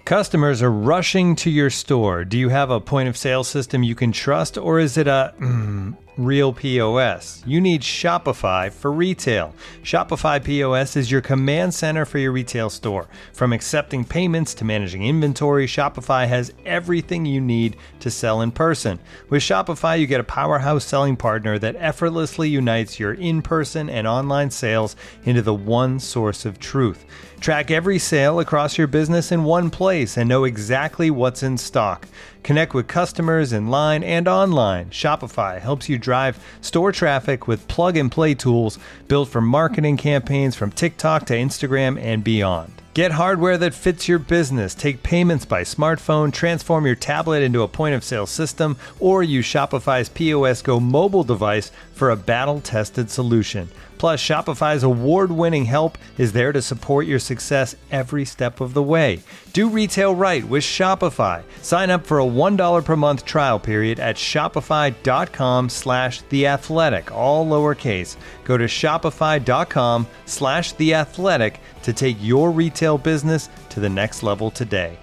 Customers are rushing to your store. Do you have a point of sale system you can trust, or is it a real POS? You need Shopify for retail. Shopify POS is your command center for your retail store. From accepting payments to managing inventory, Shopify has everything you need to sell in person. With Shopify, you get a powerhouse selling partner that effortlessly unites your in-person and online sales into the one source of truth. Track every sale across your business in one place and know exactly what's in stock. Connect with customers in line and online. Shopify helps you drive store traffic with plug-and-play tools built for marketing campaigns from TikTok to Instagram and beyond. Get hardware that fits your business. Take payments by smartphone, transform your tablet into a point-of-sale system, or use Shopify's POS Go mobile device for a battle-tested solution. Plus, Shopify's award-winning help is there to support your success every step of the way. Do retail right with Shopify. Sign up for a $1 per month trial period at shopify.com/theathletic, all lowercase. Go to shopify.com/theathletic to take your retail business to the next level today.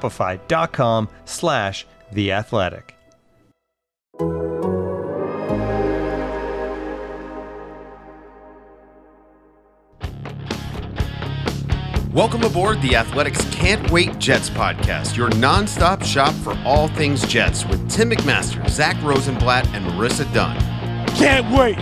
Shopify.com/theathletic. Welcome aboard the Athletics Can't Wait Jets podcast, your nonstop shop for all things Jets with Tim McMaster, Zach Rosenblatt, and Marissa Dunn. Can't wait!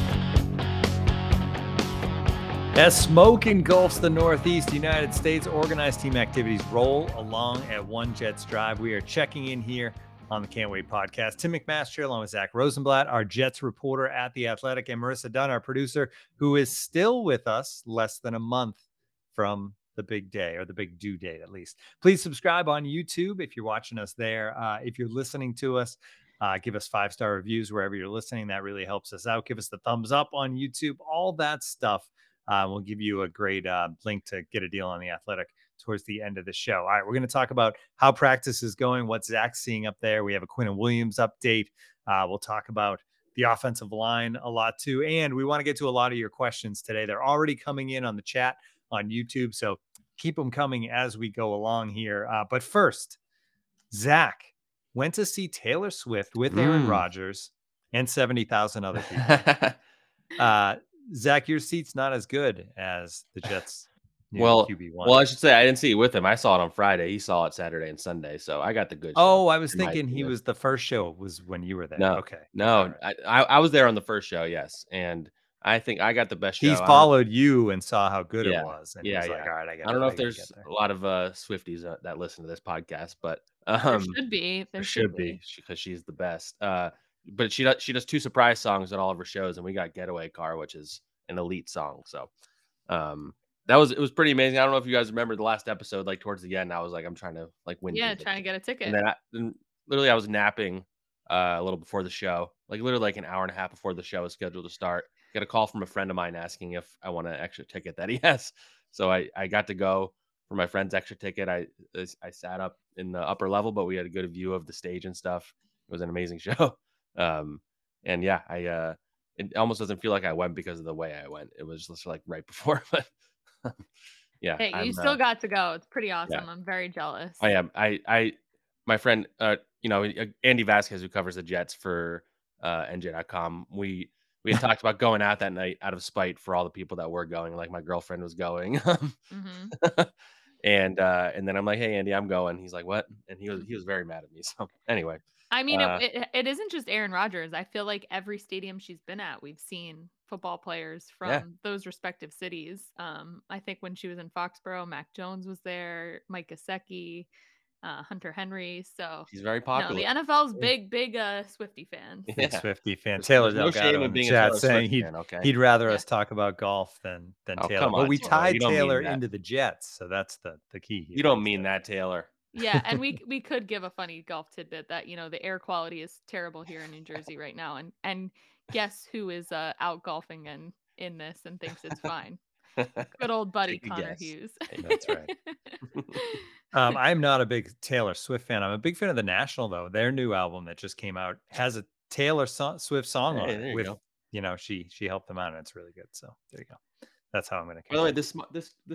As smoke engulfs the Northeast United States, organized team activities roll along at One Jets Drive. We are checking in here on the Can't Wait podcast. Tim McMaster, along with Zach Rosenblatt, our Jets reporter at The Athletic, and Marissa Dunn, our producer, who is still with us less than a month from the big day, or the big due date at least. Please subscribe on YouTube if you're watching us there. If you're listening to us, give us 5-star reviews wherever you're listening. That really helps us out. Give us the thumbs up on YouTube, all that stuff. We'll give you a great link to get a deal on The Athletic towards the end of the show. All right, we're going to talk about how practice is going, what Zach's seeing up there. We have a Quinnen Williams update. We'll talk about the offensive line a lot too. And we want to get to a lot of your questions today. They're already coming in on the chat on YouTube, so keep them coming as we go along here. But first, Zach went to see Taylor Swift with Aaron Rodgers and 70,000 other people. Zach, your seat's not as good as the Jets. QB1. I should say I didn't see it with him. I saw it on Friday. He saw it Saturday and Sunday, so I got the good show. Oh, I was thinking he was the first show was when you were there. No, okay. No, right. I was there on the first show, yes, and I think I got the best show. He followed you and saw how good it was, and he was like, all right, I don't know if there's a lot of Swifties that listen to this podcast, but there should be. There should be because she's the best. But she does 2 surprise songs at all of her shows, and we got Getaway Car, which is an elite song. So it was pretty amazing. I don't know if you guys remember the last episode, like towards the end, I was like, I'm trying to like win. Yeah, trying to get a ticket. And then literally I was napping a little before the show, like literally like an hour and a half before the show was scheduled to start. Get a call from a friend of mine asking if I want an extra ticket that he has. So I got to go for my friend's extra ticket. I sat up in the upper level, but we had a good view of the stage and stuff. It was an amazing show. And yeah, it almost doesn't feel like I went because of the way I went. It was just like right before, but yeah. Hey, you still got to go. It's pretty awesome. Yeah. I'm very jealous. I am. My friend, Andy Vasquez, who covers the Jets for NJ.com, we had talked about going out that night out of spite for all the people that were going. Like my girlfriend was going, and then I'm like, "Hey, Andy, I'm going." He's like, "What?" And he was very mad at me. So anyway, I mean, it isn't just Aaron Rodgers. I feel like every stadium she's been at, we've seen football players from those respective cities. I think when she was in Foxborough, Mac Jones was there, Mike Gesicki, Hunter Henry. So he's very popular. The NFL's big Swiftie fan. Big Swiftie fan. Taylor Delgado in the chat saying he'd rather us talk about golf than Taylor. But we tied Taylor into the Jets, so that's the key here. You don't mean that, Taylor. Yeah, and we could give a funny golf tidbit that the air quality is terrible here in New Jersey right now, and guess who is out golfing and in this and thinks it's fine? Good old buddy Connor Hughes. That's right. I'm not a big Taylor Swift fan. I'm a big fan of The National, though. Their new album that just came out has a Taylor Swift song on it. With she helped them out, and it's really good. So there you go. That's how I'm going to. By the way, this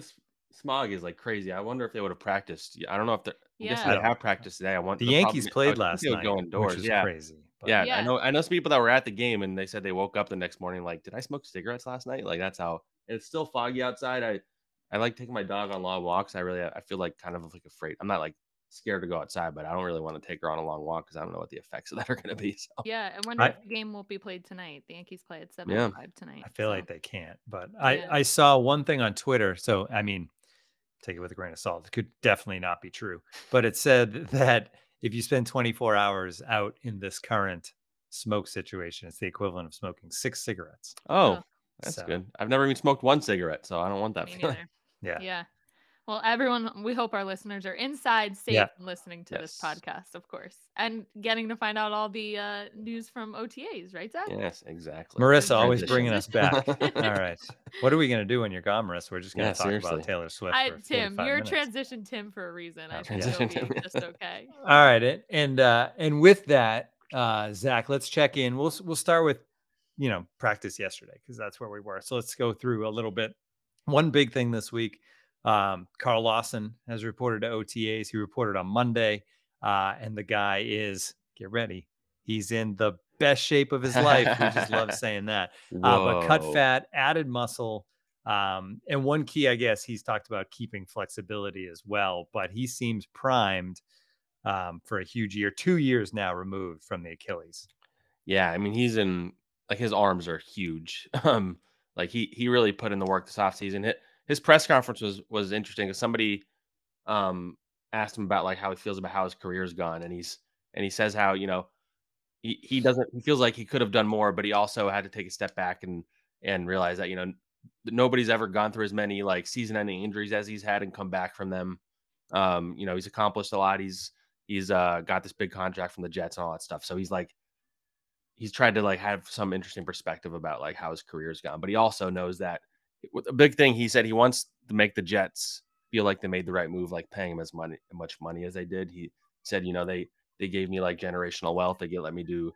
smog is like crazy. I wonder if they would have practiced. I don't know if they're. I'm guessing Yeah. they have practiced today. I want The the problem. Yankees I played would think last they would night, go which indoors. was Yeah, crazy. But yeah. Yeah. I know some people that were at the game and they said they woke up the next morning like, did I smoke cigarettes last night? Like that's how. And it's still foggy outside. I like taking my dog on long walks. I feel like kind of like afraid. I'm not like scared to go outside, but I don't really want to take her on a long walk because I don't know what the effects of that are going to be. So Yeah. I wonder I if the game won't be played tonight. The Yankees play at yeah. 7:05 tonight. I feel So like they can't. But yeah. I saw one thing on Twitter. So I mean, take it with a grain of salt. It could definitely not be true. But it said that if you spend 24 hours out in this current smoke situation, it's the equivalent of smoking 6 cigarettes. Oh, Oh, that's So good. I've never even smoked one cigarette, so I don't want that me feeling. neither. yeah. Yeah. Well, everyone, we hope our listeners are inside safe Yeah. and listening to this Yes. podcast, of course, and getting to find out all the news from OTAs, right, Zach? Yes, exactly. Marissa Good always Transition. bringing us back. All right. What are we going to do when you're gone, Marissa? We're just going Yeah, to talk about seriously. Taylor Swift for Tim, 45 you're minutes. transition Tim for a reason. I think Yeah. it'll be just okay. All right. And with that, Zach, let's check in. We'll start with, practice yesterday because that's where we were. So let's go through a little bit. One big thing this week, Carl Lawson has reported to OTAs. He reported on Monday, and the guy is, get ready, he's in the best shape of his life. We just love saying that. But cut Whoa. fat, added muscle. And one key, I guess, he's talked about keeping flexibility as well, but he seems primed for a huge year, 2 years now removed from the Achilles. Yeah, I mean he's in like his arms are huge. Like he really put in the work this offseason. His press conference was interesting because somebody um asked him about like how he feels about how his career's gone, and he says how he feels like he could have done more, but he also had to take a step back and realize that nobody's ever gone through as many like season-ending injuries as he's had and come back from them. He's accomplished a lot. He's got this big contract from the Jets and all that stuff. So he's tried to like have some interesting perspective about like how his career's gone, but he also knows that a big thing he said he wants to make the Jets feel like they made the right move, like paying him much money as they did. He said, they gave me like generational wealth. They let me do,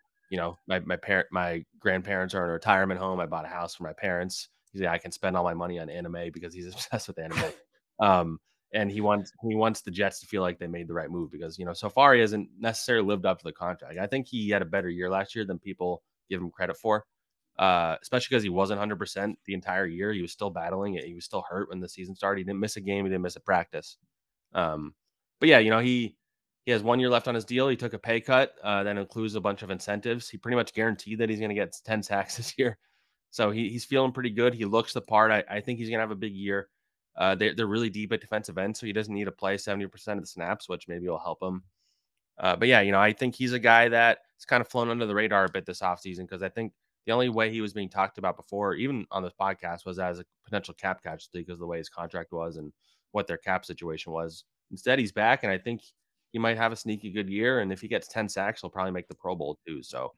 my grandparents are in a retirement home. I bought a house for my parents. He said I can spend all my money on anime because he's obsessed with anime. Um, and he wants the Jets to feel like they made the right move because so far he hasn't necessarily lived up to the contract. I think he had a better year last year than people give him credit for, especially because he wasn't 100% the entire year. He was still battling it. He was still hurt when the season started. He didn't miss a game. He didn't miss a practice. But yeah, he has 1 year left on his deal. He took a pay cut that includes a bunch of incentives. He pretty much guaranteed that he's going to get 10 sacks this year. So he's feeling pretty good. He looks the part. I think he's going to have a big year. They're really deep at defensive end, so he doesn't need to play 70% of the snaps, which maybe will help him. But yeah, I think he's a guy that's kind of flown under the radar a bit this offseason because I think the only way he was being talked about before, even on this podcast, was as a potential cap casualty because of the way his contract was and what their cap situation was. Instead, he's back, and I think he might have a sneaky good year. And if he gets 10 sacks, he'll probably make the Pro Bowl too. So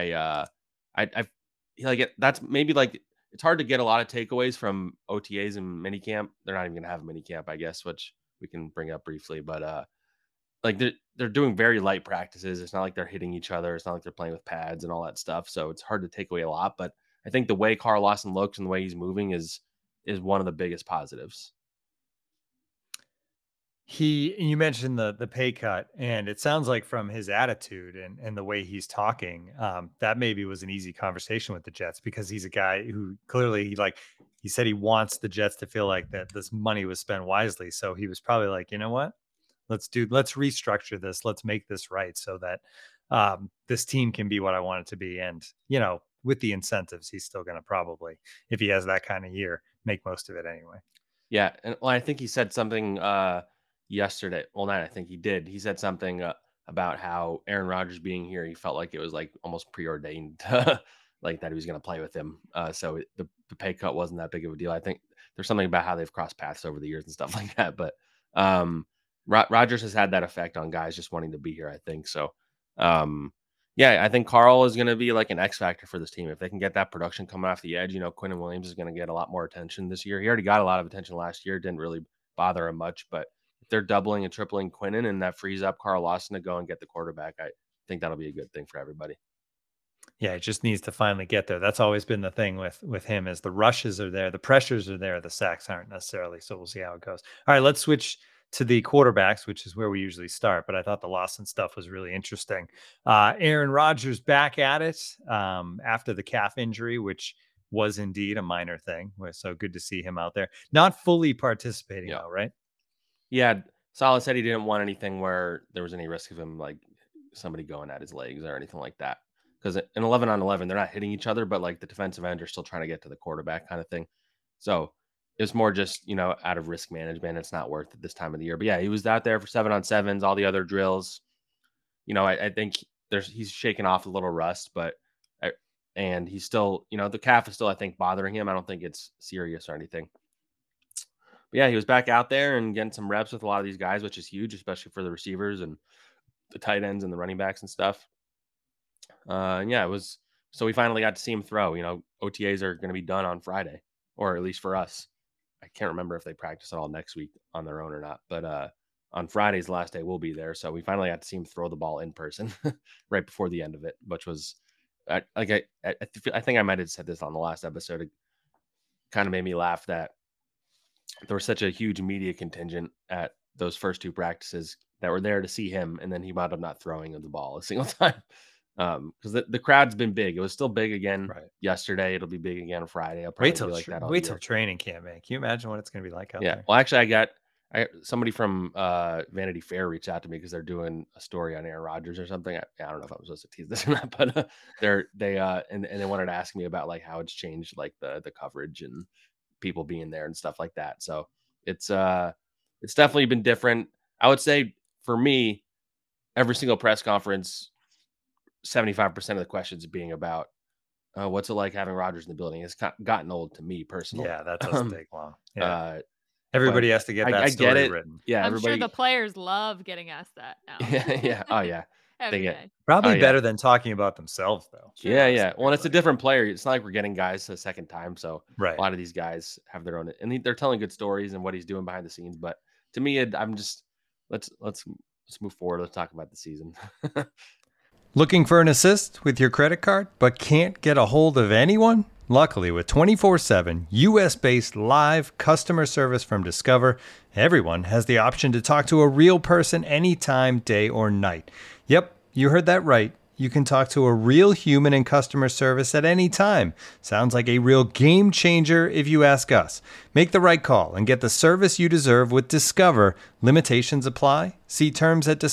I like it. That's maybe like it's hard to get a lot of takeaways from OTAs and minicamp. They're not even going to have a minicamp, I guess, which we can bring up briefly. But like they're doing very light practices. It's not like they're hitting each other. It's not like they're playing with pads and all that stuff. So it's hard to take away a lot. But I think the way Carl Lawson looks and the way he's moving is one of the biggest positives. You mentioned the pay cut, and it sounds like from his attitude and the way he's talking, that maybe was an easy conversation with the Jets because he's a guy who clearly he said he wants the Jets to feel like that this money was spent wisely. So he was probably like, you know what, let's restructure this, let's make this right so that this team can be what I want it to be. And with the incentives, he's still going to probably, if he has that kind of year, make most of it anyway. Yeah, and I think he said something yesterday. Well, not I think he did. He said something about how Aaron Rodgers being here, he felt like it was like almost preordained, like that he was going to play with him. So the pay cut wasn't that big of a deal. I think there's something about how they've crossed paths over the years and stuff like that. But Rodgers has had that effect on guys just wanting to be here. I think so. Yeah, I think Carl is going to be like an X factor for this team. If they can get that production coming off the edge, Quinnen Williams is going to get a lot more attention this year. He already got a lot of attention last year. Didn't really bother him much, but if they're doubling and tripling Quinnen and that frees up Carl Lawson to go and get the quarterback, I think that'll be a good thing for everybody. Yeah, it just needs to finally get there. That's always been the thing with him is the rushes are there, the pressures are there, the sacks aren't necessarily. So we'll see how it goes. All right, let's switch to the quarterbacks, which is where we usually start. But I thought the Lawson stuff was really interesting. Aaron Rodgers back at it after the calf injury, which was indeed a minor thing. So good to see him out there, not fully participating though, right? Yeah, Saleh said he didn't want anything where there was any risk of him like somebody going at his legs or anything like that. Because in 11 on 11, they're not hitting each other, but like the defensive end are still trying to get to the quarterback kind of thing. So it's more just, out of risk management. It's not worth it this time of the year. But yeah, he was out there for 7-on-7s, all the other drills. I think he's shaking off a little rust, and he's still, the calf is still, I think, bothering him. I don't think it's serious or anything. But yeah, he was back out there and getting some reps with a lot of these guys, which is huge, especially for the receivers and the tight ends and the running backs and stuff. Yeah, it was. So we finally got to see him throw. OTAs are going to be done on Friday, or at least for us. I can't remember if they practice at all next week on their own or not. But on Friday's the last day, we'll be there. So we finally got to see him throw the ball in person right before the end of it, which was I think I might have said this on the last episode. It kind of made me laugh that there was such a huge media contingent at those first two practices that were there to see him, and then he wound up not throwing the ball a single time. Because the crowd's been big. It was still big again yesterday. It'll be big again on Friday. I'll probably be like that all wait year. till training camp, man. Can you imagine what it's going to be like out there? Well, actually, I somebody from Vanity Fair reached out to me because they're doing a story on Aaron Rodgers or something. I don't know if I'm supposed to tease this or not, but they wanted to ask me about like how it's changed like the coverage and people being there and stuff like that. So it's definitely been different. I would say for me, every single press conference, 75% of the questions being about what's it like having Rodgers in the building. It's gotten old to me personally. Yeah, that doesn't take long. Yeah. Everybody has to get that I story get it. written. Yeah, I'm sure the players love getting asked that now. Yeah. Oh, yeah. Every day. Probably better than talking about themselves, though. Sure. Yeah. Well, it's a different player. It's not like we're getting guys a second time. So right. A lot of these guys have their own, and they're telling good stories and what he's doing behind the scenes. But to me, I'm just let's move forward. Let's talk about the season. Looking for an assist with your credit card, but can't get a hold of anyone? Luckily, with 24/7 US-based live customer service from Discover, everyone has the option to talk to a real person anytime, day or night. Yep, you heard that right. You can talk to a real human in customer service at any time. Sounds like a real game changer if you ask us. Make the right call and get the service you deserve with Discover. Limitations apply. See terms at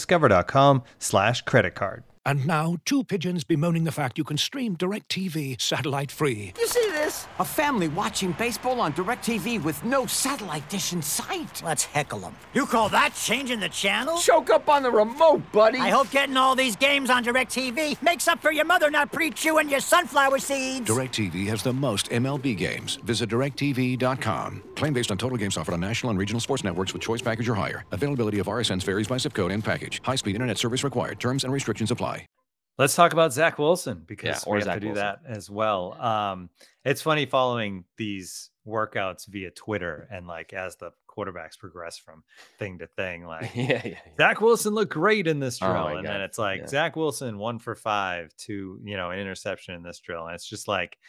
discover.com/creditcard. And now, two pigeons bemoaning the fact you can stream DirecTV satellite-free. You see this? A family watching baseball on DirecTV with no satellite dish in sight. Let's heckle them. You call that changing the channel? Choke up on the remote, buddy. I hope getting all these games on DirecTV makes up for your mother not pre-chewing your sunflower seeds. DirecTV has the most MLB games. Visit DirecTV.com. Claim based on total games offered on national and regional sports networks with choice package or higher. Availability of RSNs varies by zip code and package. High-speed internet service required. Terms and restrictions apply. Let's talk about Zach Wilson because we have Zach to do Wilson. that as well. It's funny following these workouts via Twitter and like as the quarterbacks progress from thing to thing, like Zach Wilson looked great in this drill, and then it's like Zach Wilson 1 for 5 to an interception in this drill, and it's just like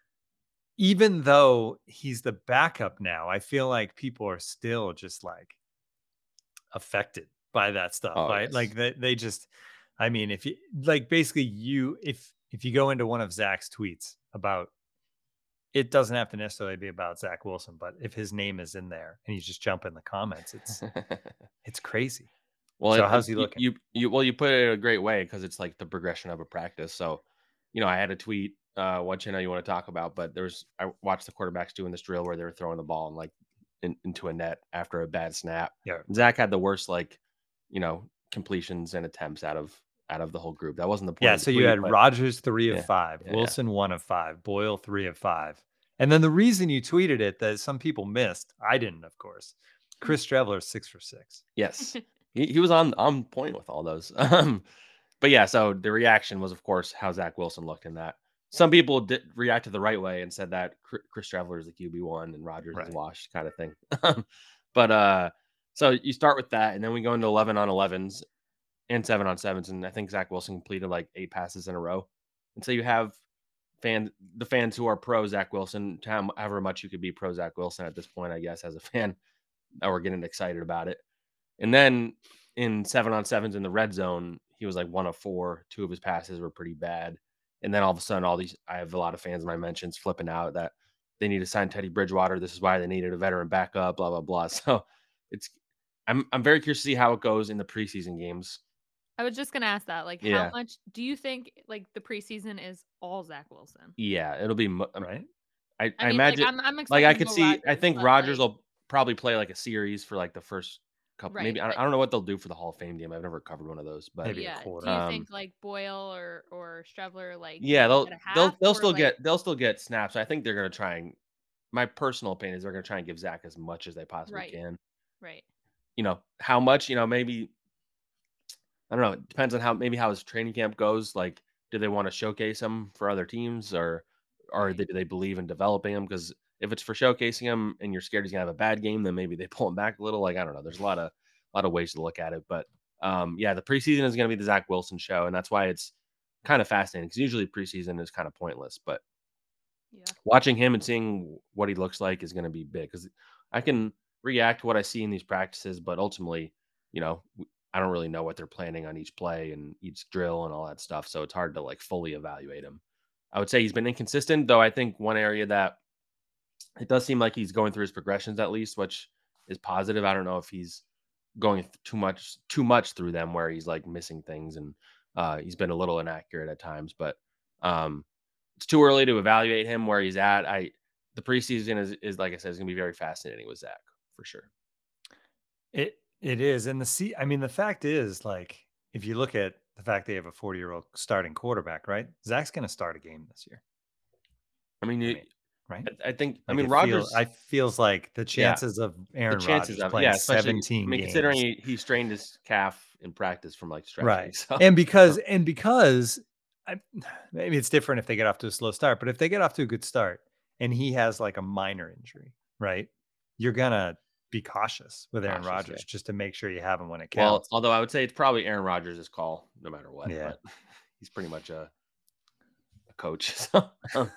even though he's the backup now, I feel like people are still just like affected by that stuff, right? Yes. Like they just. I mean, if you like, basically, if you go into one of Zach's tweets about, it doesn't have to necessarily be about Zach Wilson, but if his name is in there and you just jump in the comments, it's crazy. Well, so how's he looking? You put it in a great way because it's like the progression of a practice. So, I had a tweet, what channel you want to talk about, but I watched the quarterbacks doing this drill where they were throwing the ball and like into a net after a bad snap. Yeah, Zach had the worst completions and attempts out of the whole group. That wasn't the point. Yeah, so you had Rodgers 3 of 5, Wilson 1 of 5, Boyle 3 of 5. And then the reason you tweeted it that some people missed, I didn't, of course. Chris Streveler 6 for 6. Yes. he was on point with all those. But yeah, so the reaction was, of course, how Zach Wilson looked in that. Some people did react to the right way and said that Chris Streveler is the QB1 and Rodgers is washed kind of thing. But so you start with that, and then we go into 11 on 11s and 7 on 7s, and I think Zach Wilson completed like 8 passes in a row And so you have the fans who are pro Zach Wilson, however much you could be pro Zach Wilson at this point, I guess, as a fan, that we're getting excited about it. And then in 7-on-7s in the red zone, he was like 1 of 4. 2 of his passes were pretty bad. And then all of a sudden, I have a lot of fans in my mentions flipping out that they need to sign Teddy Bridgewater. This is why they needed a veteran backup, blah, blah, blah. So I'm very curious to see how it goes in the preseason games. I was just gonna ask that. Like, how much do you think like the preseason is all Zach Wilson? Yeah, it'll be right. I mean, imagine like, I'm like I expecting could Will see. I Rogers, think but, Rodgers like, will probably play like a series for like the first couple. Maybe I Right, don't know what they'll do for the Hall of Fame game. I've never covered one of those, but Maybe a yeah. quarter. Do you think like Boyle or Strevler like yeah, get a half they'll or still like they'll still get snaps. I think they're gonna try and. My personal opinion is they're gonna try and give Zach as much as they possibly right, can. right. You know how much? You know, maybe I don't know. It depends on how his training camp goes. Like, do they want to showcase him for other teams, or Right. do they believe in developing him? Because if it's for showcasing him and you're scared he's gonna have a bad game, then maybe they pull him back a little. Like, I don't know. There's a lot of ways to look at it, but yeah, the preseason is gonna be the Zach Wilson show, and that's why it's kind of fascinating. Because usually preseason is kind of pointless, but Yeah. watching him and seeing what he looks like is gonna be big. Because I can react to what I see in these practices, but ultimately, you know, I don't really know what they're planning on each play and each drill and all that stuff. So it's hard to like fully evaluate him. I would say he's been inconsistent, though. I think one area that it does seem like he's going through his progressions at least, which is positive. I don't know if he's going too much through them where he's like missing things and he's been a little inaccurate at times, but um, it's too early to evaluate him where he's at. The preseason is like I said, is going to be very fascinating with Zach for sure. It is, and I mean, the fact is, like, if you look at the fact they have a 40-year-old starting quarterback, right? Zach's going to start a game this year. I mean, right? I think. Like, I mean, Rodgers. I feels like the chances of Aaron Rodgers playing especially. 17 I mean, games, considering he strained his calf in practice from like stretching, right? so. And because maybe it's different if they get off to a slow start, but if they get off to a good start and he has like a minor injury, right? You're gonna be cautious with Aaron Rodgers just to make sure you have him when it counts. Well, although I would say it's probably Aaron Rodgers' call no matter what. Yeah. But he's pretty much a coach. So,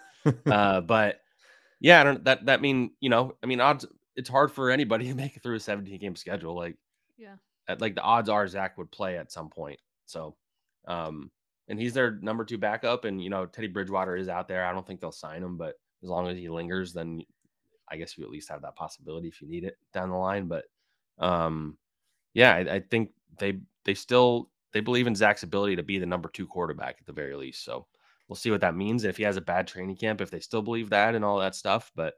but yeah, I don't that mean, odds it's hard for anybody to make it through a 17-game schedule. Like, Yeah. Like the odds are Zach would play at some point. So, and he's their number 2 backup, and Teddy Bridgewater is out there. I don't think they'll sign him, but as long as he lingers, then I guess you at least have that possibility if you need it down the line. But yeah, I think they believe in Zach's ability to be the number 2 quarterback at the very least. So we'll see what that means. If he has a bad training camp, if they still believe that and all that stuff. But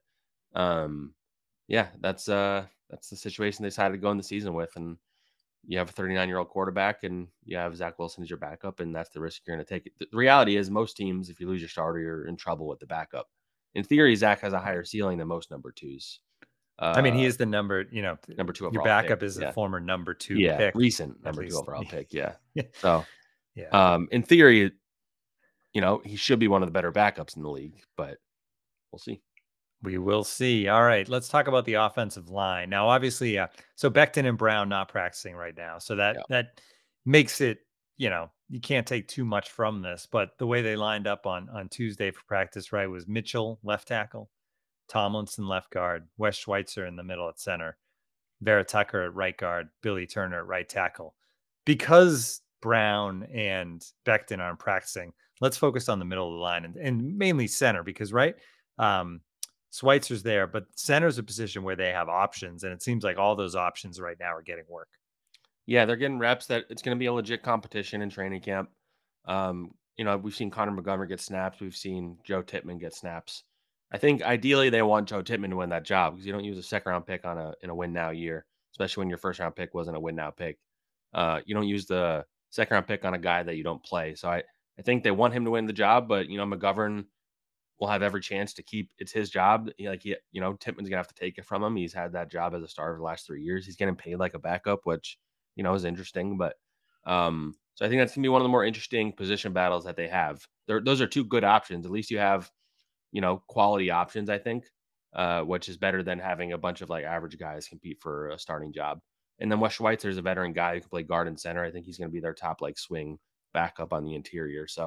yeah, that's the situation they decided to go in the season with. And you have a 39-year-old quarterback and you have Zach Wilson as your backup, and that's the risk you're going to take. The reality is most teams, if you lose your starter, you're in trouble with the backup. In theory, Zach has a higher ceiling than most number 2s. I mean, he is the number 2 overall your backup pick. is a former number 2 pick. Recent number 2 overall pick. Yeah. So, in theory, he should be one of the better backups in the league, but we'll see. We will see. All right, let's talk about the offensive line. Now, obviously, so Becton and Brown not practicing right now. So that makes it, you can't take too much from this, but the way they lined up on Tuesday for practice, right, was Mitchell, left tackle, Tomlinson, left guard, Wes Schweitzer in the middle at center, Vera Tucker at right guard, Billy Turner at right tackle. Because Brown and Becton aren't practicing, let's focus on the middle of the line and mainly center because, right, Schweitzer's there, but center's a position where they have options, and it seems like all those options right now are getting work. Yeah, they're getting reps. That it's going to be a legit competition in training camp. We've seen Connor McGovern get snaps. We've seen Joe Tippmann get snaps. I think ideally they want Joe Tippmann to win that job because you don't use a second-round pick in a win now year, especially when your first-round pick wasn't a win now pick. You don't use the second-round pick on a guy that you don't play. So I think they want him to win the job, but McGovern will have every chance to keep. It's his job. Tippmann's gonna have to take it from him. He's had that job as a starter the last 3 years. He's getting paid like a backup, which is interesting. But so I think that's gonna be one of the more interesting position battles that they have. Those are 2 good options. At least you have quality options. I think, which is better than having a bunch of like average guys compete for a starting job. And then Wes Schweitzer is a veteran guy who can play guard and center. I think he's gonna be their top like swing backup on the interior. So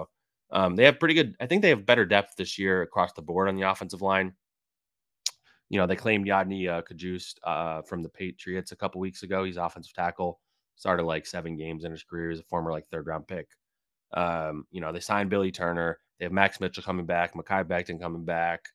They have pretty good. I think they have better depth this year across the board on the offensive line. They claimed Yadni Kajust from the Patriots a couple weeks ago. He's offensive tackle. Started like 7 games in his career. He's a former like 3rd round pick. They signed Billy Turner. They have Max Mitchell coming back, Mekhi Becton coming back,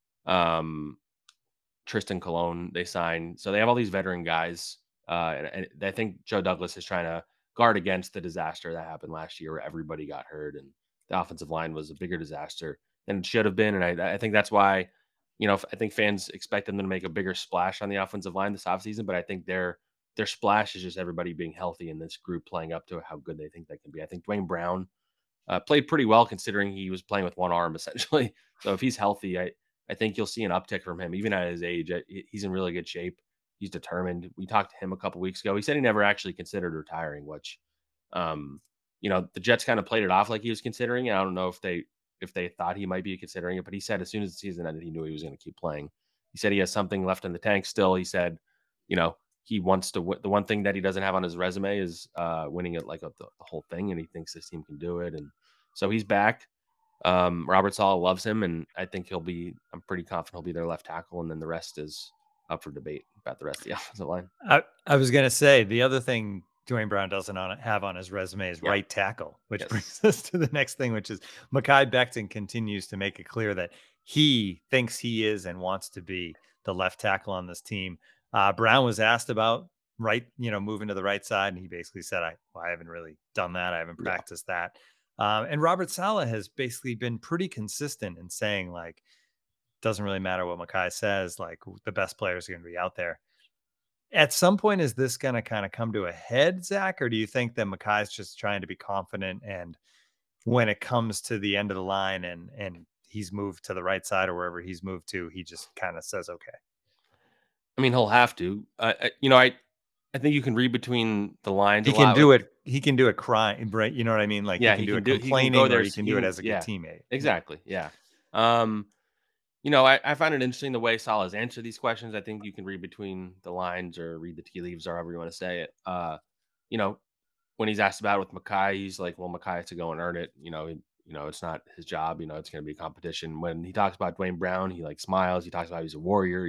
Tristan Colon they signed. So they have all these veteran guys. And I think Joe Douglas is trying to guard against the disaster that happened last year where everybody got hurt and the offensive line was a bigger disaster than it should have been. And I think that's why, I think fans expect them to make a bigger splash on the offensive line this offseason, but I think their splash is just everybody being healthy and this group playing up to how good they think they can be. I think Dwayne Brown played pretty well considering he was playing with one arm essentially. So if he's healthy, I think you'll see an uptick from him even at his age. He's in really good shape. He's determined. We talked to him a couple weeks ago. He said he never actually considered retiring, which, the Jets kind of played it off like he was considering it. I don't know if they thought he might be considering it, but he said as soon as the season ended, he knew he was going to keep playing. He said he has something left in the tank still. He said, he wants to the one thing that he doesn't have on his resume is winning it like the whole thing, and he thinks this team can do it. And so he's back. Robert Saleh loves him, and I think I'm pretty confident he'll be their left tackle, and then the rest is up for debate about the rest of the offensive line. I was going to say the other thing Dwayne Brown doesn't have on his resume is right tackle, which brings us to the next thing, which is Mekhi Becton continues to make it clear that he thinks he is and wants to be the left tackle on this team. Brown was asked about moving to the right side, and he basically said, I haven't really done that. I haven't practiced that. And Robert Saleh has basically been pretty consistent in saying, like, doesn't really matter what Mekhi says, like the best players are going to be out there. At some point, is this going to kind of come to a head, Zach, or do you think that Mekhi's just trying to be confident, and when it comes to the end of the line and he's moved to the right side or wherever he's moved to, he just kind of says, okay? I mean, he'll have to. I think you can read between the lines. He can do it. He can do it crying, right? You know what I mean? Like, yeah, he can do it complaining, or he can do it as a good teammate. Exactly. Yeah. I find it interesting the way Saleh's answered these questions. I think you can read between the lines or read the tea leaves, or however you want to say it. When he's asked about it with Mekhi, he's like, well, Mekhi has to go and earn it. It's not his job. It's going to be a competition. When he talks about Dwayne Brown, he like smiles. He talks about he's a warrior.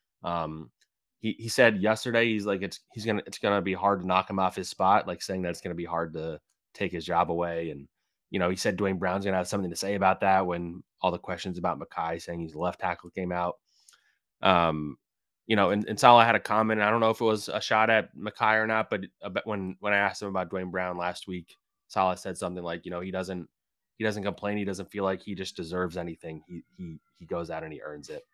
He said yesterday, he's like, it's gonna be hard to knock him off his spot, like saying that it's gonna be hard to take his job away. And he said Dwayne Brown's gonna have something to say about that when all the questions about Mekhi saying he's a left tackle came out. And Saleh had a comment. I don't know if it was a shot at Mekhi or not, but when I asked him about Dwayne Brown last week, Saleh said something like, he doesn't complain. He doesn't feel like he just deserves anything. He goes out and he earns it.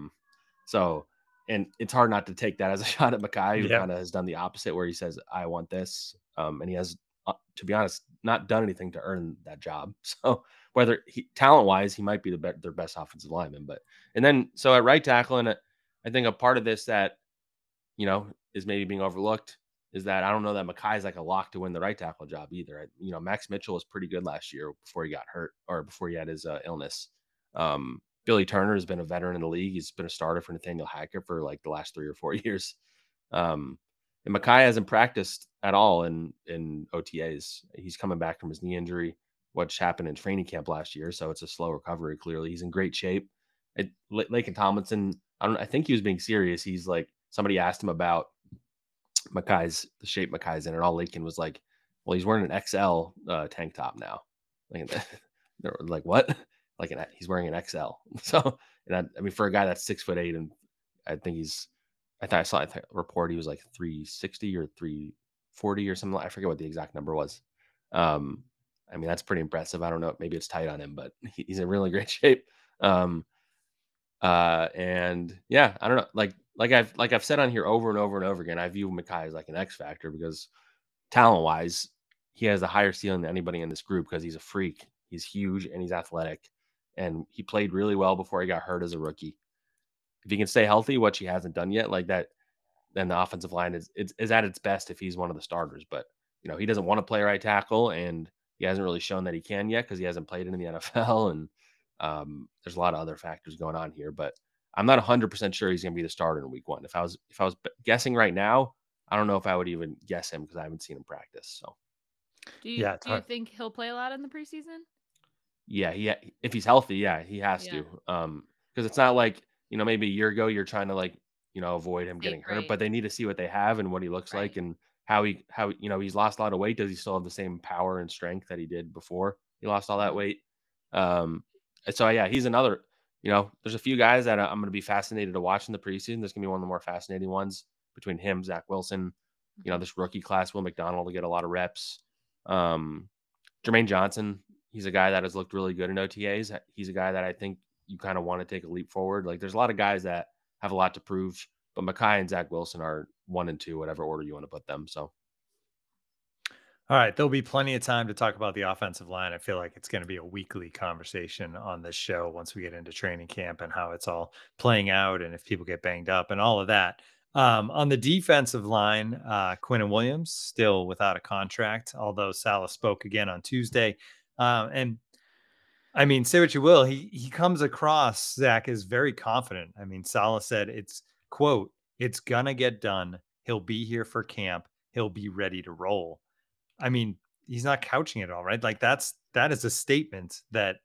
And it's hard not to take that as a shot at Mekhi, who kind of has done the opposite, where he says, I want this. And he has, to be honest, not done anything to earn that job. So whether talent-wise, he might be their best offensive lineman. So at right tackle, and I think a part of this that, is maybe being overlooked is that I don't know that Mekhi is like a lock to win the right tackle job either. Max Mitchell was pretty good last year before he got hurt or before he had his illness. Billy Turner has been a veteran in the league. He's been a starter for Nathaniel Hackett for like the last 3 or 4 years. And Mekhi hasn't practiced at all in OTAs. He's coming back from his knee injury, which happened in training camp last year. So it's a slow recovery. Clearly, he's in great shape. Laken Tomlinson, I think he was being serious. He's like, somebody asked him about the shape Mekhi's in, and all Laken was like, well, he's wearing an XL tank top now. They're like, what? Like he's wearing an XL. So, and I mean, for a guy that's 6'8", and I saw a report he was like 360 or 340 or something. I forget what the exact number was. I mean, that's pretty impressive. I don't know. Maybe it's tight on him, but he's in really great shape. And yeah, I don't know. Like I've said on here over and over and over again, I view Mekhi as like an X factor because talent wise, he has a higher ceiling than anybody in this group because he's a freak. He's huge and he's athletic. And he played really well before he got hurt as a rookie. If he can stay healthy, which he hasn't done yet, like that, then the offensive line is at its best if he's one of the starters. But he doesn't want to play right tackle, and he hasn't really shown that he can yet because he hasn't played in the NFL. And there's a lot of other factors going on here. But I'm not 100% sure he's going to be the starter in week 1. If I was guessing right now, I don't know if I would even guess him because I haven't seen him practice. So, do you think he'll play a lot in the preseason? Yeah, if he's healthy, he has to. Because it's not like, maybe a year ago you're trying to like, avoid him getting hurt, Right. but they need to see what they have and what he looks like and how he's lost a lot of weight. Does he still have the same power and strength that he did before he lost all that weight? And so yeah, he's another, there's a few guys that I'm going to be fascinated to watch in the preseason. There's going to be one of the more fascinating ones between him, Zach Wilson, this rookie class, Will McDonald will get a lot of reps. Jermaine Johnson, he's a guy that has looked really good in OTAs. He's a guy that I think you kind of want to take a leap forward. Like there's a lot of guys that have a lot to prove, but Mekhi and Zach Wilson are 1 and 2, whatever order you want to put them. So. All right. There'll be plenty of time to talk about the offensive line. I feel like it's going to be a weekly conversation on this show once we get into training camp and how it's all playing out and if people get banged up and all of that. On the defensive line, Quinnen Williams still without a contract, although Saleh spoke again on Tuesday. And I mean, say what you will, he comes across, Zach, is very confident. I mean, Saleh said it's, quote, "It's gonna get done. He'll be here for camp. He'll be ready to roll." I mean, he's not couching it all, right? Like that is a statement that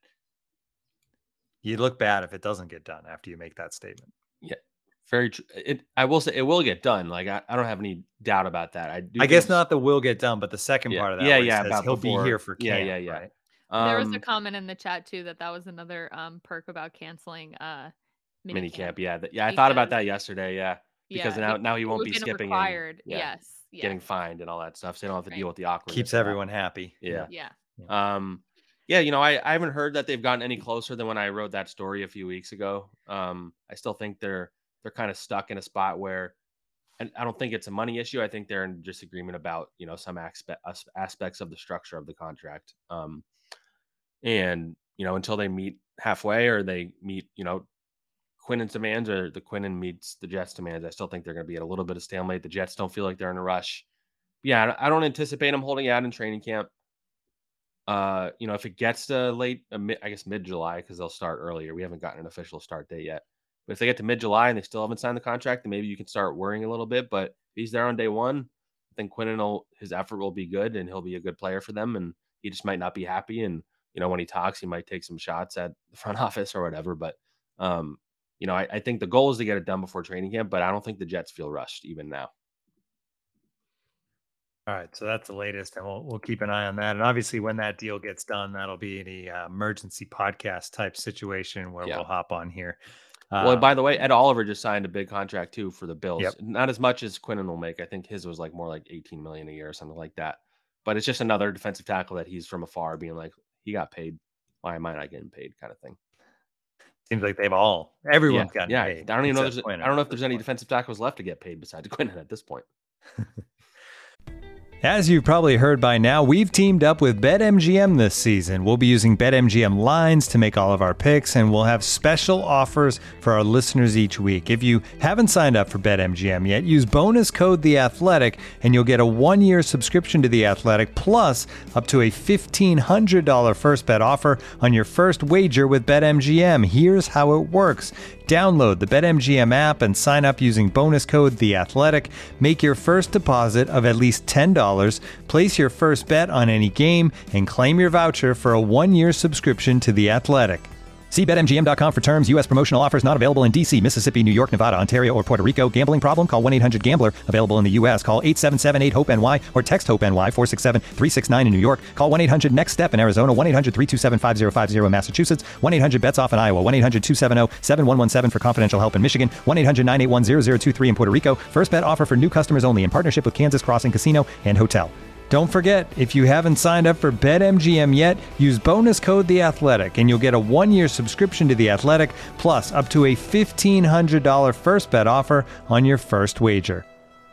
you look bad if it doesn't get done after you make that statement. Yeah. Very true. I will say it will get done. Like I don't have any doubt about that. I guess not the will get done, but the second part of that. Yeah. Says he'll be here for camp. Yeah. Right? There was a comment in the chat too that was another perk about canceling mini camp. Yeah. I thought about that yesterday. Yeah. Because now he won't be skipping. Required. Yes. Getting fined and all that stuff. So they don't have to deal with the awkwardness. Keeps everyone happy. Yeah. Yeah. I haven't heard that they've gotten any closer than when I wrote that story a few weeks ago. I still think they're kind of stuck in a spot where, and I don't think it's a money issue. I think they're in disagreement about, some aspects of the structure of the contract. And, until they meet halfway or they meet, Quinnen's demands or the Quinnen meets the Jets demands, I still think they're going to be at a little bit of stalemate. The Jets don't feel like they're in a rush. Yeah, I don't anticipate them holding out in training camp. If it gets to mid-July, because they'll start earlier. We haven't gotten an official start date yet. But if they get to mid-July and they still haven't signed the contract, then maybe you can start worrying a little bit. But if he's there on day one, I think Quinnen his effort will be good and he'll be a good player for them. And he just might not be happy. And, when he talks, he might take some shots at the front office or whatever. But, I think the goal is to get it done before training camp, but I don't think the Jets feel rushed even now. All right, so that's the latest, and we'll keep an eye on that. And obviously, when that deal gets done, that'll be the emergency podcast type situation where we'll hop on here. Well, by the way, Ed Oliver just signed a big contract too for the Bills. Yep. Not as much as Quinnen will make. I think his was like more like $18 million a year or something like that. But it's just another defensive tackle that he's from afar being like, he got paid. Why am I not getting paid? Kind of thing. Seems like everyone's gotten paid. I don't even know. I don't know if there's any defensive tackles left to get paid besides Quinnen at this point. As you've probably heard by now, we've teamed up with BetMGM this season. We'll be using BetMGM lines to make all of our picks, and we'll have special offers for our listeners each week. If you haven't signed up for BetMGM yet, use bonus code THEATHLETIC, and you'll get a 1-year subscription to The Athletic, plus up to a $1,500 first bet offer on your first wager with BetMGM. Here's how it works. Download the BetMGM app and sign up using bonus code THEATHLETIC. Make your first deposit of at least $10. Place your first bet on any game and claim your voucher for a 1-year subscription to The Athletic. See BetMGM.com for terms. U.S. promotional offers not available in D.C., Mississippi, New York, Nevada, Ontario, or Puerto Rico. Gambling problem? Call 1-800-GAMBLER. Available in the U.S. Call 877-8-HOPE-NY or text HOPE-NY 467-369 in New York. Call 1-800-NEXT-STEP in Arizona. 1-800-327-5050 in Massachusetts. 1-800-BETS-OFF in Iowa. 1-800-270-7117 for confidential help in Michigan. 1-800-981-0023 in Puerto Rico. First bet offer for new customers only in partnership with Kansas Crossing Casino and Hotel. Don't forget, if you haven't signed up for BetMGM yet, use bonus code THEATHLETIC and you'll get a 1-year subscription to The Athletic, plus up to a $1,500 first bet offer on your first wager.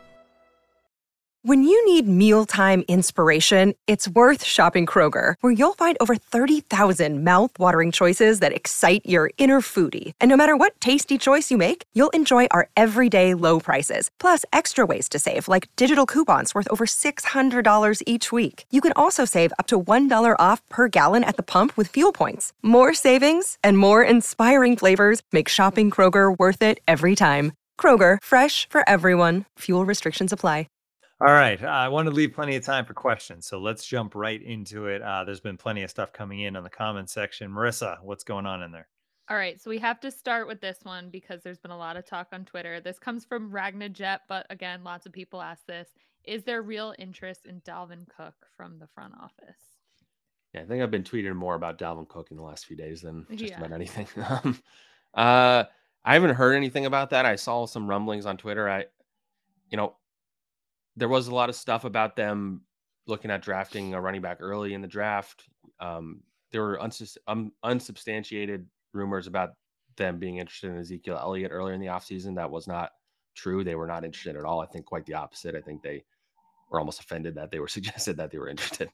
When you need mealtime inspiration, it's worth shopping Kroger, where you'll find over 30,000 mouth-watering choices that excite your inner foodie. And no matter what tasty choice you make, you'll enjoy our everyday low prices, plus extra ways to save, like digital coupons worth over $600 each week. You can also save up to $1 off per gallon at the pump with fuel points. More savings and more inspiring flavors make shopping Kroger worth it every time. Kroger, fresh for everyone. Fuel restrictions apply. All right. I want to leave plenty of time for questions, so let's jump right into it. There's been plenty of stuff coming in on the comments section. Marissa, what's going on in there? All right, so we have to start with this one because there's been a lot of talk on Twitter. This comes from Ragnajet, but again, lots of people ask this. Is there real interest in Dalvin Cook from the front office? Yeah, I think I've been tweeting more about Dalvin Cook in the last few days than just Yeah. about anything. I haven't heard anything about that. I saw some rumblings on Twitter. There was a lot of stuff about them looking at drafting a running back early in the draft. There were unsubstantiated rumors about them being interested in Ezekiel Elliott earlier in the offseason. That was not true. They were not interested at all. I think quite the opposite. I think they were almost offended that they were suggested that they were interested.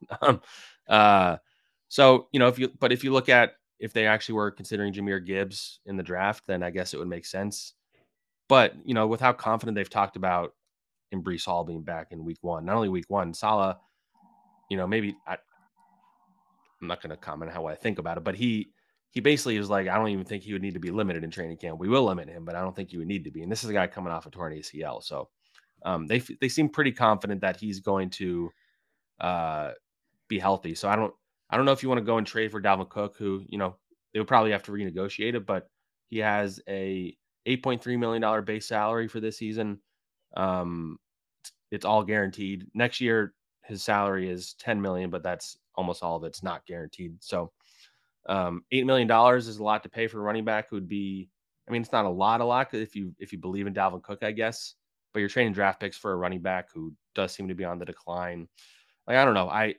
So, if you look at if they actually were considering Jahmyr Gibbs in the draft, then I guess it would make sense. But, with how confident they've talked about in Breece Hall being back in week one, not only week one, Saleh, maybe I'm not going to comment on how I think about it, but he basically is like, I don't even think he would need to be limited in training camp. We will limit him, but I don't think he would need to be. And this is a guy coming off a torn ACL. So they seem pretty confident that he's going to be healthy. So I don't know if you want to go and trade for Dalvin Cook, who, they would probably have to renegotiate it, but he has a $8.3 million base salary for this season. It's all guaranteed. Next year, his salary is $10 million, but that's almost all of it's not guaranteed. So $8 million is a lot to pay for a running back who would be, it's not a lot if you believe in Dalvin Cook, I guess, but you're trading draft picks for a running back who does seem to be on the decline. Like, I don't know. I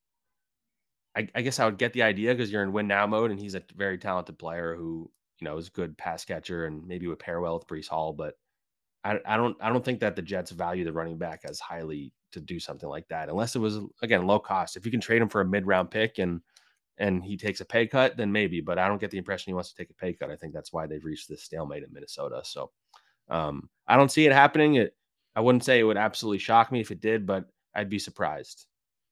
guess I would get the idea because you're in win now mode and he's a very talented player who, is a good pass catcher and maybe would pair well with Breece Hall, but I don't think that the Jets value the running back as highly to do something like that, unless it was, again, low cost. If you can trade him for a mid-round pick and he takes a pay cut, then maybe, but I don't get the impression he wants to take a pay cut. I think that's why they've reached this stalemate in Minnesota. So I don't see it happening. I wouldn't say it would absolutely shock me if it did, but I'd be surprised.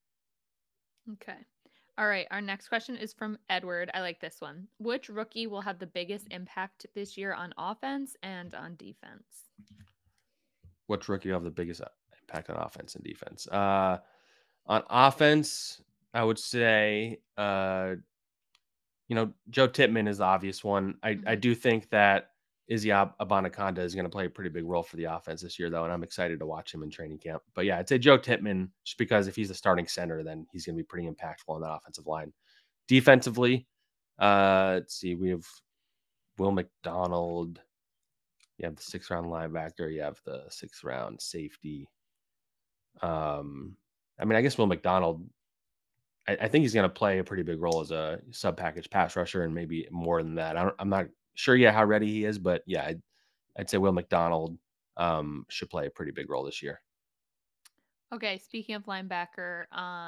Okay. All right. Our next question is from Edward. I like this one. Which rookie will have the biggest impact this year on offense and on defense? Which rookie will have the biggest impact on offense and defense? On offense, I would say, Joe Tippmann is the obvious one. I do think that Izzy Abanikanda is going to play a pretty big role for the offense this year, though, and I'm excited to watch him in training camp. But yeah, I'd say Joe Tippmann, just because if he's the starting center, then he's going to be pretty impactful on that offensive line. Defensively, let's see, we have Will McDonald. You have the 6th-round linebacker. You have the 6th-round safety. I guess Will McDonald, I think he's going to play a pretty big role as a sub-package pass rusher and maybe more than that. I'm not sure yet how ready he is, but yeah, I'd say Will McDonald should play a pretty big role this year. Okay, speaking of linebacker,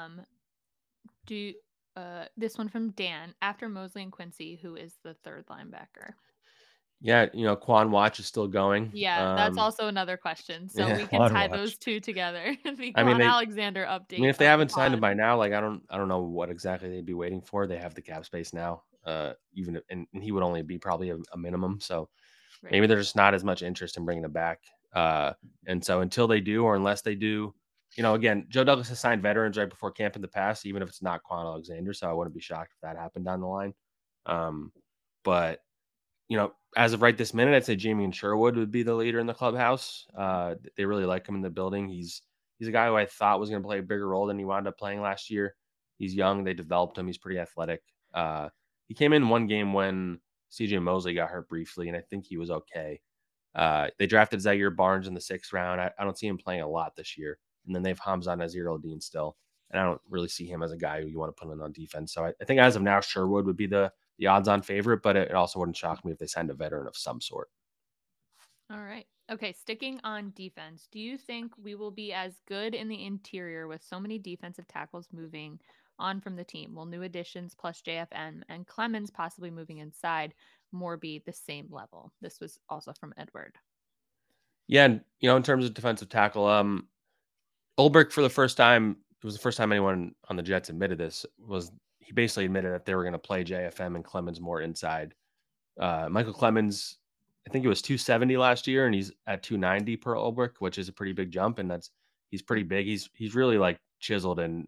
this one from Dan. After Mosley and Quincy, who is the 3rd linebacker? Yeah, Quan Watch is still going. Yeah, that's also another question. So we can tie those two together. The Quan Alexander update. If they haven't signed him by now, like I don't know what exactly they'd be waiting for. They have the cap space now. And he would only be probably a minimum. So maybe there's just not as much interest in bringing him back. And so until they do, or unless they do, again, Joe Douglas has signed veterans right before camp in the past, even if it's not Quan Alexander. So I wouldn't be shocked if that happened down the line. But as of right this minute, I'd say Jamie and Sherwood would be the leader in the clubhouse. They really like him in the building. He's a guy who I thought was going to play a bigger role than he wound up playing last year. He's young. They developed him. He's pretty athletic. He came in one game when CJ Mosley got hurt briefly, and I think he was okay. They drafted Zaire Barnes in the 6th round. I don't see him playing a lot this year. And then they have Hamza Nazir-Eldin still. And I don't really see him as a guy who you want to put in on defense. So I think as of now, Sherwood would be the odds-on favorite, but it also wouldn't shock me if they signed a veteran of some sort. All right. Okay, sticking on defense, do you think we will be as good in the interior with so many defensive tackles moving on from the team? Will new additions plus JFN and Clemens possibly moving inside more be the same level? This was also from Edward. Yeah, and, in terms of defensive tackle, Ulbrich for the first time, it was the first time anyone on the Jets admitted this, he basically admitted that they were going to play JFM and Clemens more inside. Michael Clemens, I think it was 270 last year, and he's at 290 per Ulbrich, which is a pretty big jump. And He's pretty big. He's really like chiseled and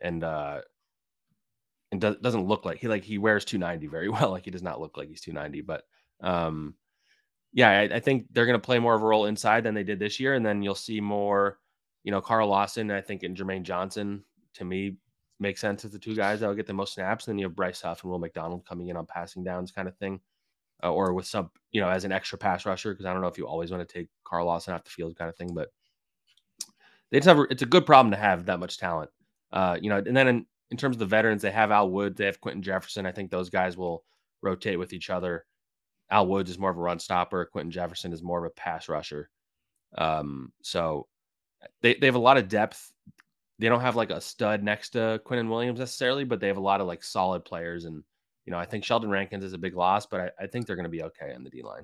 doesn't look like he wears 290 very well. Like he does not look like he's 290, but yeah, I think they're going to play more of a role inside than they did this year. And then you'll see more, Carl Lawson, I think, and Jermaine Johnson, to me, make sense as the two guys that will get the most snaps. Then you have Bryce Huff and Will McDonald coming in on passing downs kind of thing, or with some, as an extra pass rusher. Because I don't know if you always want to take Carl Lawson off the field kind of thing, but it's a good problem to have that much talent. And then in terms of the veterans, they have Al Woods, they have Quentin Jefferson. I think those guys will rotate with each other. Al Woods is more of a run stopper. Quentin Jefferson is more of a pass rusher. So they have a lot of depth. They don't have like a stud next to Quinnen Williams necessarily, but they have a lot of like solid players. And, I think Sheldon Rankins is a big loss, but I think they're going to be okay on the D-line.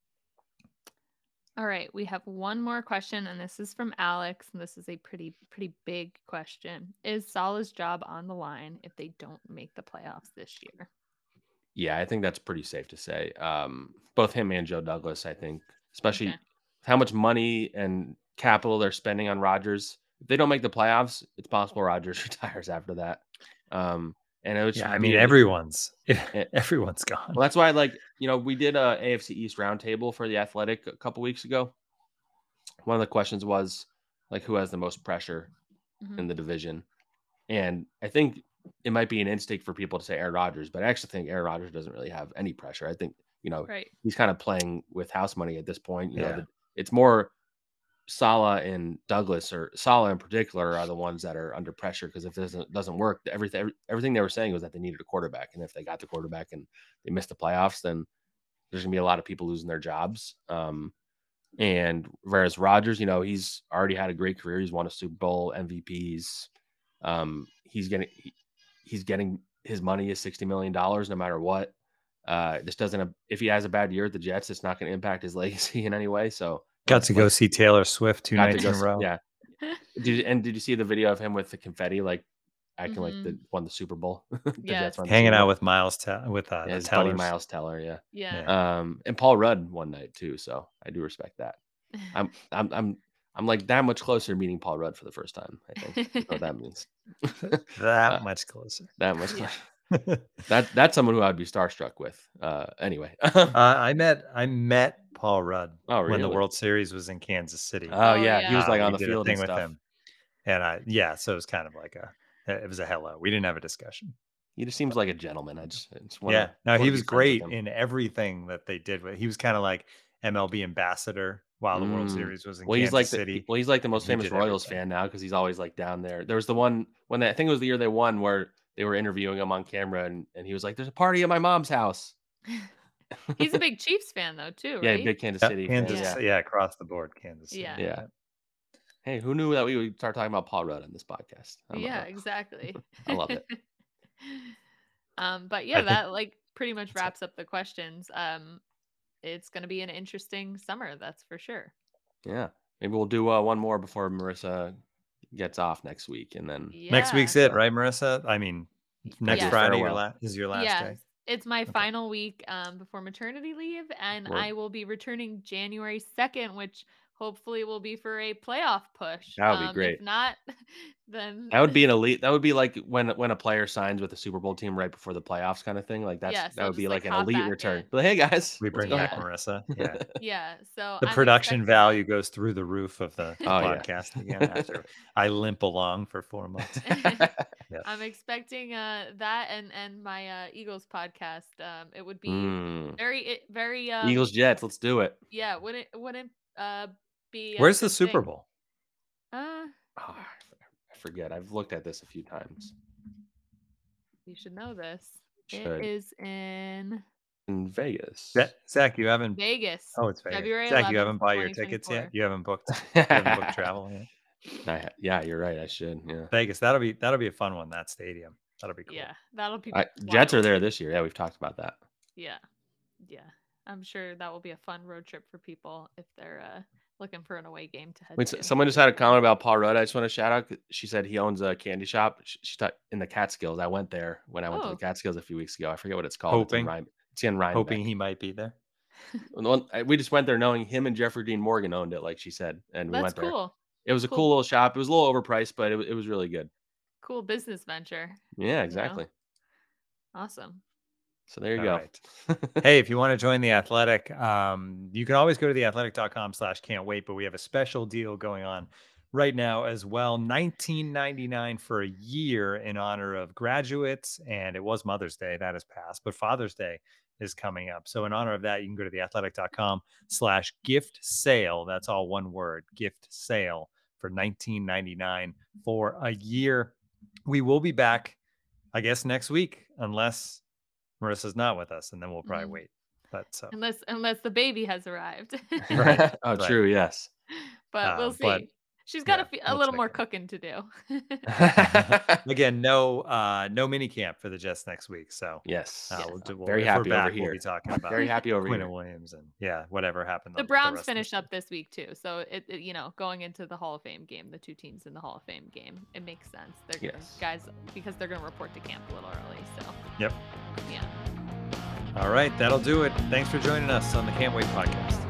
All right. We have one more question, and this is from Alex, and this is a pretty big question. Is Saleh's job on the line if they don't make the playoffs this year? Yeah, I think that's pretty safe to say. Both him and Joe Douglas, I think, especially with how much money and capital they're spending on Rodgers. If they don't make the playoffs, it's possible Rodgers retires after that. And it was, everyone's gone. Well, that's why, we did a AFC East roundtable for The Athletic a couple weeks ago. One of the questions was who has the most pressure in the division, and I think it might be an instinct for people to say Aaron Rodgers, but I actually think Aaron Rodgers doesn't really have any pressure. I think, he's kind of playing with house money at this point. It's more Saleh and Douglas, or Saleh in particular, are the ones that are under pressure, because if this doesn't work, everything they were saying was that they needed a quarterback. And if they got the quarterback and they missed the playoffs, then there's going to be a lot of people losing their jobs. And whereas Rodgers, he's already had a great career. He's won a Super Bowl MVPs. He's getting his money is $60 million no matter what. This doesn't, if he has a bad year at the Jets, it's not going to impact his legacy in any way. So got to go see Taylor Swift 2 nights in a row. Yeah. Did you see the video of him with the confetti, acting like they won the Super Bowl? Hanging out with Miles his buddy Miles Teller. Yeah. And Paul Rudd one night too. So I do respect that. I'm like that much closer to meeting Paul Rudd for the first time. I think that's what that means. That much closer. That much closer. That's someone who I'd be starstruck with. Anyway, I met Paul Rudd when the World Series was in Kansas City. Oh yeah, he was on the field thing and with him, and so it was kind of it was a hello. We didn't have a discussion. He just seems like a gentleman. He was great in everything that they did. He was kind of like MLB ambassador while the World Series was in Kansas City. He's like the most famous Royals fan now, because he's always down there. There was the one when I think it was the year they won, where they were interviewing him on camera, and he was like, "There's a party at my mom's house." He's a big Chiefs fan though too, right? Yeah, big Kansas City. Across the board, Kansas City. Yeah. Hey, who knew that we would start talking about Paul Rudd on this podcast? Exactly. I love it. But yeah, that pretty much wraps up the questions. It's going to be an interesting summer, that's for sure. Yeah, maybe we'll do one more before Marissa gets off next week, and then next week's it, right, Marissa? I mean, next Friday is your last day. It's my final week before maternity leave, and I will be returning January 2nd, which hopefully will be for a playoff push. That would be great. If not, then that would be an elite. That would be like when a player signs with a Super Bowl team right before the playoffs, kind of thing. That would be like an elite return. But hey, guys, we bring back Marissa. Yeah, yeah. So the production value goes through the roof of the podcast again after I limp along for 4 months. I'm expecting that and my Eagles podcast. It would be very Eagles Jets. Let's do it. Yeah, wouldn't be. Where's the Super Bowl? I forget. I've looked at this a few times. You should know this. It is in Vegas. Zach, you haven't Vegas. Oh, it's Vegas. February Zach, 11th, you haven't bought your tickets yet. You haven't booked travel yet. Yeah, you're right. I should. Yeah, Vegas. That'll be a fun one. That stadium. That'll be cool. Yeah, that'll be. Jets are there this year. Yeah, we've talked about that. Yeah. I'm sure that will be a fun road trip for people if they're looking for an away game to head to. Someone just had a comment about Paul Rudd. I just want to shout out. She said he owns a candy shop. She's in the Catskills. I went there when I went to the Catskills a few weeks ago. I forget what it's called. It's in Rhinebeck. Hoping he might be there. We just went there knowing him and Jeffrey Dean Morgan owned it, like she said, and we went there. That's cool. It was a cool little shop. It was a little overpriced, but it was really good. Cool business venture. Yeah, exactly. You know? Awesome. So there you All go. Right. Hey, if you want to join The Athletic, you can always go to theathletic.com/can't-wait, but we have a special deal going on right now as well. $19.99 for a year in honor of graduates. And it was Mother's Day. That has passed, but Father's Day is coming up. So in honor of that, you can go to theathletic.com/gift sale. That's all one word, gift sale, for $19.99 for a year. We will be back, I guess, next week, unless Marissa's not with us, and then we'll probably wait. But so unless the baby has arrived. Right. Oh, Right. true. Yes. But we'll see. but She's got a we'll little check more in. cooking to do. Again, no mini camp for the Jets next week. So Yes. if Very we're happy back, over here. We'll be talking about Very happy over Quinton here. Williams and whatever happened. The on Browns rest of the finished season. up this week too, so it going into the Hall of Fame game, the two teams in the Hall of Fame game, it makes sense. They're guys because they're gonna report to camp a little early. So Yep. yeah. All right, that'll do it. Thanks for joining us on the Can't Wait podcast.